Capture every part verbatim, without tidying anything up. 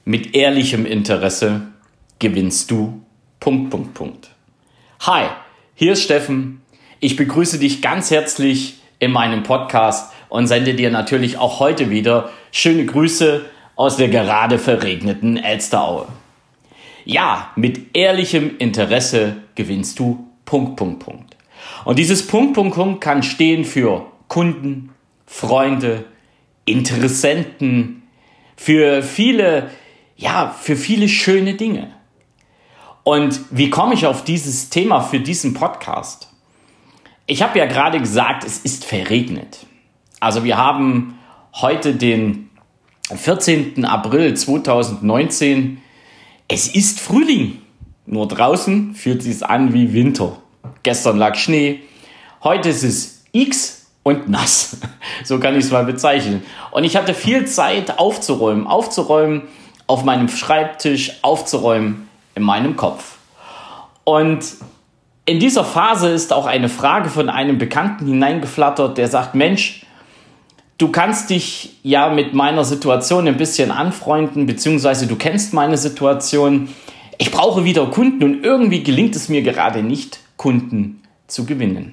Mit ehrlichem Interesse gewinnst du... Punkt, Punkt, Punkt. Hi, hier ist Steffen. Ich begrüße dich ganz herzlich in meinem Podcast und sende dir natürlich auch heute wieder schöne Grüße aus der gerade verregneten Elsteraue. Ja, mit ehrlichem Interesse gewinnst du... Punkt, Punkt, Punkt. Und dieses Punkt, Punkt, Punkt kann stehen für Kunden, Freunde, Interessenten, für viele, ja, für viele schöne Dinge. Und wie komme ich auf dieses Thema für diesen Podcast? Ich habe ja gerade gesagt, es ist verregnet. Also wir haben heute den vierzehnten April zweitausendneunzehn. Es ist Frühling. Nur draußen fühlt es sich an wie Winter. Gestern lag Schnee. Heute ist es X und nass. So kann ich es mal bezeichnen. Und ich hatte viel Zeit aufzuräumen. Aufzuräumen auf meinem Schreibtisch, aufzuräumen in meinem Kopf. Und in dieser Phase ist auch eine Frage von einem Bekannten hineingeflattert, der sagt, Mensch, du kannst dich ja mit meiner Situation ein bisschen anfreunden, beziehungsweise du kennst meine Situation. Ich brauche wieder Kunden und irgendwie gelingt es mir gerade nicht, Kunden zu gewinnen.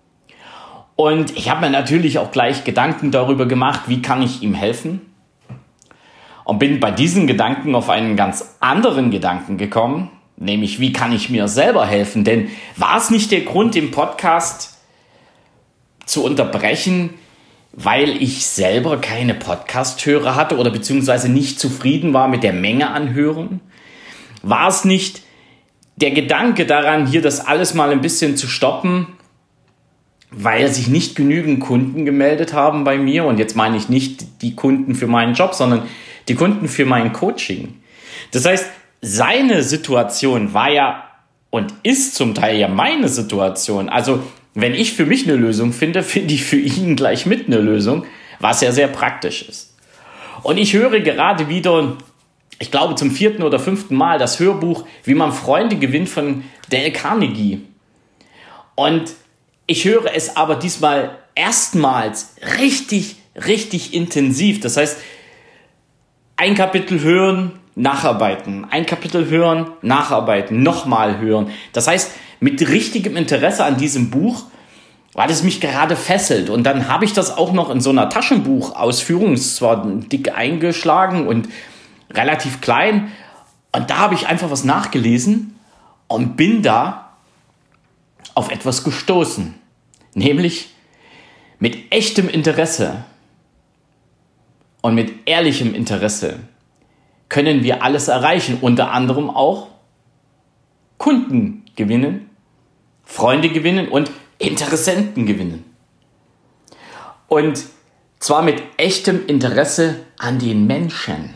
Und ich habe mir natürlich auch gleich Gedanken darüber gemacht, wie kann ich ihm helfen? Und bin bei diesen Gedanken auf einen ganz anderen Gedanken gekommen, nämlich wie kann ich mir selber helfen? Denn war es nicht der Grund, im Podcast zu unterbrechen, weil ich selber keine Podcast-Hörer hatte oder beziehungsweise nicht zufrieden war mit der Menge an Hörern? War es nicht der Gedanke daran, hier das alles mal ein bisschen zu stoppen, weil sich nicht genügend Kunden gemeldet haben bei mir? Und jetzt meine ich nicht die Kunden für meinen Job, sondern die Kunden für mein Coaching. Das heißt, seine Situation war ja und ist zum Teil ja meine Situation. Also wenn ich für mich eine Lösung finde, finde ich für ihn gleich mit eine Lösung, was ja sehr praktisch ist. Und ich höre gerade wieder, ich glaube zum vierten oder fünften Mal, das Hörbuch Wie man Freunde gewinnt von Dale Carnegie. Und ich höre es aber diesmal erstmals richtig, richtig intensiv. Das heißt, ein Kapitel hören, nacharbeiten. Ein Kapitel hören, nacharbeiten, nochmal hören. Das heißt, mit richtigem Interesse an diesem Buch, weil es mich gerade fesselt. Und dann habe ich das auch noch in so einer Taschenbuchausführung, es ist zwar dick eingeschlagen und relativ klein. Und da habe ich einfach was nachgelesen und bin da auf etwas gestoßen. Nämlich mit echtem Interesse und mit ehrlichem Interesse können wir alles erreichen. Unter anderem auch Kunden gewinnen, Freunde gewinnen und Interessenten gewinnen. Und zwar mit echtem Interesse an den Menschen.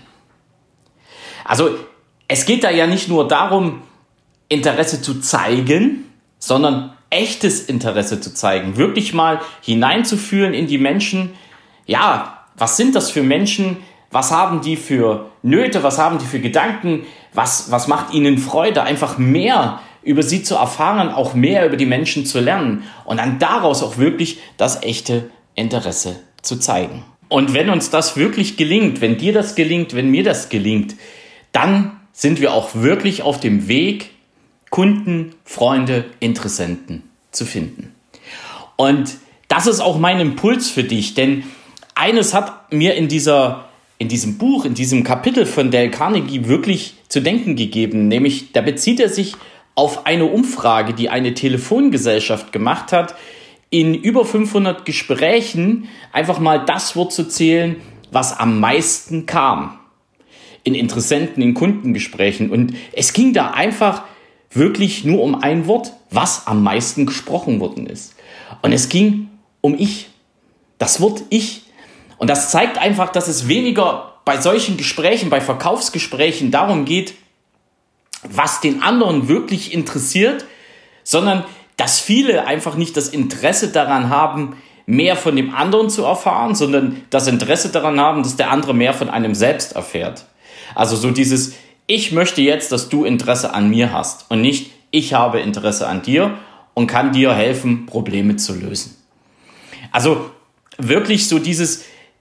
Also es geht da ja nicht nur darum, Interesse zu zeigen, sondern echtes Interesse zu zeigen. Wirklich mal hineinzufühlen in die Menschen. Ja, was sind das für Menschen? Was haben die für Nöte? Was haben die für Gedanken? Was, was macht ihnen Freude? Einfach mehr über sie zu erfahren, auch mehr über die Menschen zu lernen und dann daraus auch wirklich das echte Interesse zu zeigen. Und wenn uns das wirklich gelingt, wenn dir das gelingt, wenn mir das gelingt, dann sind wir auch wirklich auf dem Weg, Kunden, Freunde, Interessenten zu finden. Und das ist auch mein Impuls für dich, denn eines hat mir in dieser, in diesem Buch, in diesem Kapitel von Dale Carnegie wirklich zu denken gegeben, nämlich da bezieht er sich auf eine Umfrage, die eine Telefongesellschaft gemacht hat, in über fünfhundert Gesprächen einfach mal das Wort zu zählen, was am meisten kam. In Interessenten, in Kundengesprächen. Und es ging da einfach wirklich nur um ein Wort, was am meisten gesprochen worden ist. Und es ging um ich. Das Wort ich. Und das zeigt einfach, dass es weniger bei solchen Gesprächen, bei Verkaufsgesprächen darum geht, was den anderen wirklich interessiert, sondern dass viele einfach nicht das Interesse daran haben, mehr von dem anderen zu erfahren, sondern das Interesse daran haben, dass der andere mehr von einem selbst erfährt. Also so dieses, ich möchte jetzt, dass du Interesse an mir hast und nicht, ich habe Interesse an dir und kann dir helfen, Probleme zu lösen. Also wirklich so dieses,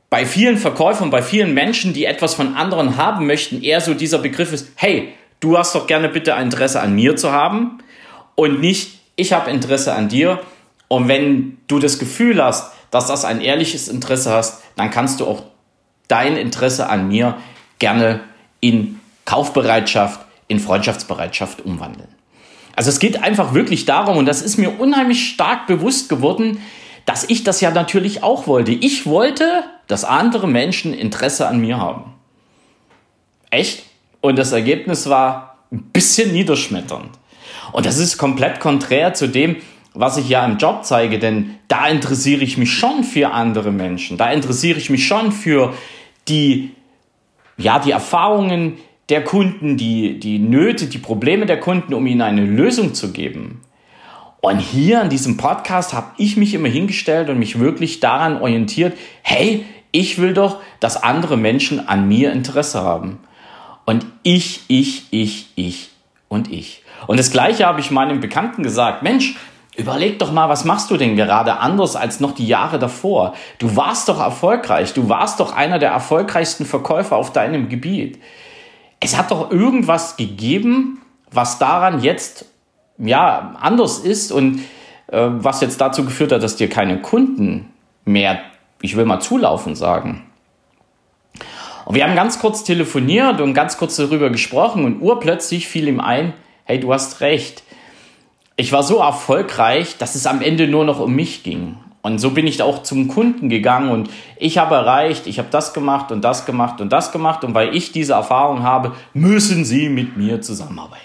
bei vielen Verkäufern, bei vielen Menschen, die etwas von anderen haben möchten, eher so dieser Begriff ist, hey, du hast doch gerne bitte ein Interesse an mir zu haben und nicht, ich habe Interesse an dir. Und wenn du das Gefühl hast, dass das ein ehrliches Interesse hast, dann kannst du auch dein Interesse an mir gerne in Kaufbereitschaft, in Freundschaftsbereitschaft umwandeln. Also es geht einfach wirklich darum, und das ist mir unheimlich stark bewusst geworden, dass ich das ja natürlich auch wollte. Ich wollte, dass andere Menschen Interesse an mir haben. Echt? Und das Ergebnis war ein bisschen niederschmetternd. Und das ist komplett konträr zu dem, was ich ja im Job zeige, denn da interessiere ich mich schon für andere Menschen. Da interessiere ich mich schon für die, ja, die Erfahrungen der Kunden, die, die Nöte, die Probleme der Kunden, um ihnen eine Lösung zu geben. Und hier in diesem Podcast habe ich mich immer hingestellt und mich wirklich daran orientiert, hey, ich will doch, dass andere Menschen an mir Interesse haben. Und ich, ich, ich, ich und ich. Und das Gleiche habe ich meinem Bekannten gesagt, Mensch, überleg doch mal, was machst du denn gerade anders als noch die Jahre davor? Du warst doch erfolgreich, du warst doch einer der erfolgreichsten Verkäufer auf deinem Gebiet. Es hat doch irgendwas gegeben, was daran jetzt ja anders ist und äh, was jetzt dazu geführt hat, dass dir keine Kunden mehr, ich will mal zulaufen sagen. Und wir haben ganz kurz telefoniert und ganz kurz darüber gesprochen und urplötzlich fiel ihm ein, hey, du hast recht. Ich war so erfolgreich, dass es am Ende nur noch um mich ging. Und so bin ich auch zum Kunden gegangen und ich habe erreicht, ich habe das gemacht und das gemacht und das gemacht. Und weil ich diese Erfahrung habe, müssen Sie mit mir zusammenarbeiten.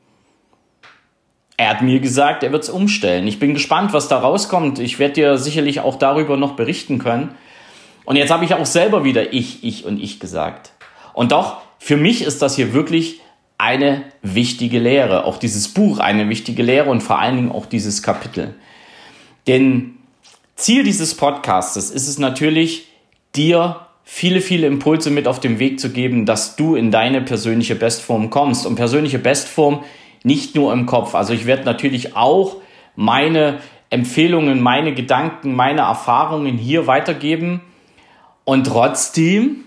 Er hat mir gesagt, er wird es umstellen. Ich bin gespannt, was da rauskommt. Ich werde dir sicherlich auch darüber noch berichten können. Und jetzt habe ich auch selber wieder ich, ich und ich gesagt. Und doch, für mich ist das hier wirklich eine wichtige Lehre. Auch dieses Buch eine wichtige Lehre und vor allen Dingen auch dieses Kapitel. Denn Ziel dieses Podcasts ist es natürlich, dir viele, viele Impulse mit auf den Weg zu geben, dass du in deine persönliche Bestform kommst. Und persönliche Bestform nicht nur im Kopf. Also ich werde natürlich auch meine Empfehlungen, meine Gedanken, meine Erfahrungen hier weitergeben und trotzdem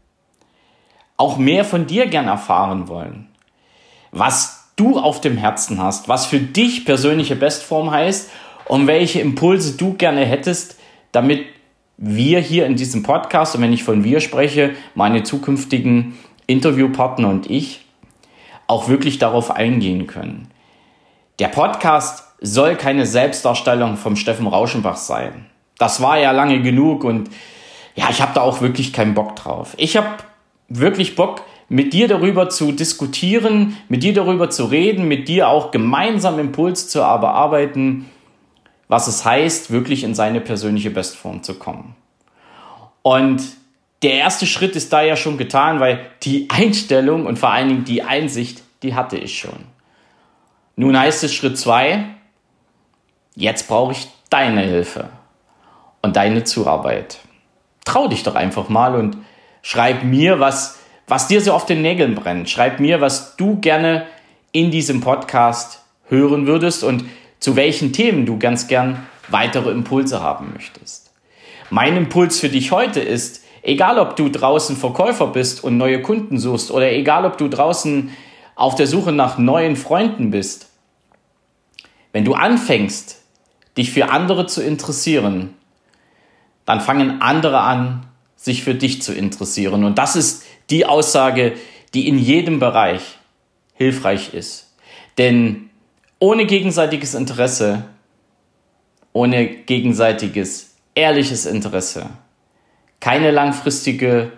auch mehr von dir gern erfahren wollen. Was du auf dem Herzen hast, was für dich persönliche Bestform heißt und welche Impulse du gerne hättest, damit wir hier in diesem Podcast, und wenn ich von wir spreche, meine zukünftigen Interviewpartner und ich, auch wirklich darauf eingehen können. Der Podcast soll keine Selbstdarstellung vom Steffen Rauschenbach sein. Das war ja lange genug und ja, ich habe da auch wirklich keinen Bock drauf. Ich habe wirklich Bock, mit dir darüber zu diskutieren, mit dir darüber zu reden, mit dir auch gemeinsam Impuls zu erarbeiten, was es heißt, wirklich in seine persönliche Bestform zu kommen. Und der erste Schritt ist da ja schon getan, weil die Einstellung und vor allen Dingen die Einsicht, die hatte ich schon. Nun heißt es Schritt zwei, jetzt brauche ich deine Hilfe und deine Zuarbeit. Trau dich doch einfach mal und schreib mir, was, was dir so auf den Nägeln brennt. Schreib mir, was du gerne in diesem Podcast hören würdest und zu welchen Themen du ganz gern weitere Impulse haben möchtest. Mein Impuls für dich heute ist, egal ob du draußen Verkäufer bist und neue Kunden suchst oder egal ob du draußen auf der Suche nach neuen Freunden bist, wenn du anfängst, dich für andere zu interessieren, dann fangen andere an, sich für dich zu interessieren. Und das ist die Aussage, die in jedem Bereich hilfreich ist. Denn ohne gegenseitiges Interesse, ohne gegenseitiges ehrliches Interesse, keine langfristige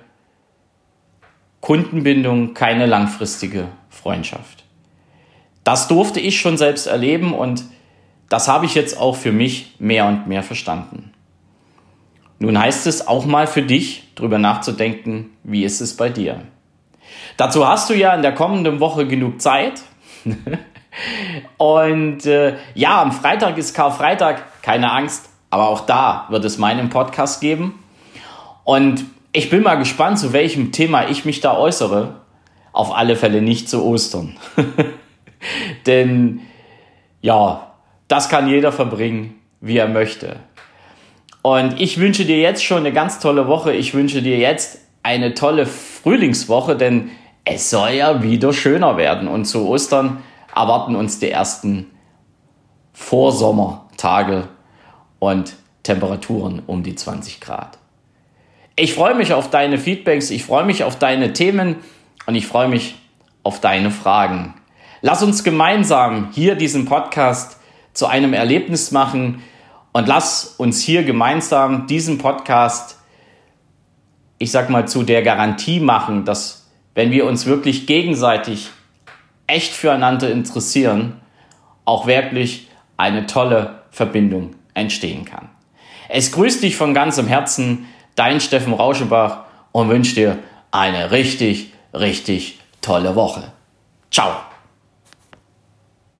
Kundenbindung, keine langfristige Freundschaft. Das durfte ich schon selbst erleben und das habe ich jetzt auch für mich mehr und mehr verstanden. Nun heißt es auch mal für dich, drüber nachzudenken, wie ist es bei dir? Dazu hast du ja in der kommenden Woche genug Zeit. Und äh, ja, am Freitag ist Karfreitag, keine Angst, aber auch da wird es meinen Podcast geben. Und ich bin mal gespannt, zu welchem Thema ich mich da äußere. Auf alle Fälle nicht zu Ostern. Denn ja, das kann jeder verbringen, wie er möchte. Und ich wünsche dir jetzt schon eine ganz tolle Woche. Ich wünsche dir jetzt eine tolle Frühlingswoche, denn es soll ja wieder schöner werden. Und zu Ostern erwarten uns die ersten Vorsommertage und Temperaturen um die zwanzig Grad. Ich freue mich auf deine Feedbacks, ich freue mich auf deine Themen und ich freue mich auf deine Fragen. Lass uns gemeinsam hier diesen Podcast zu einem Erlebnis machen und lass uns hier gemeinsam diesen Podcast, ich sag mal, zu der Garantie machen, dass wenn wir uns wirklich gegenseitig echt füreinander interessieren, auch wirklich eine tolle Verbindung entstehen kann. Es grüßt dich von ganzem Herzen, dein Steffen Rauschenbach und wünscht dir eine richtig, richtig tolle Woche. Ciao.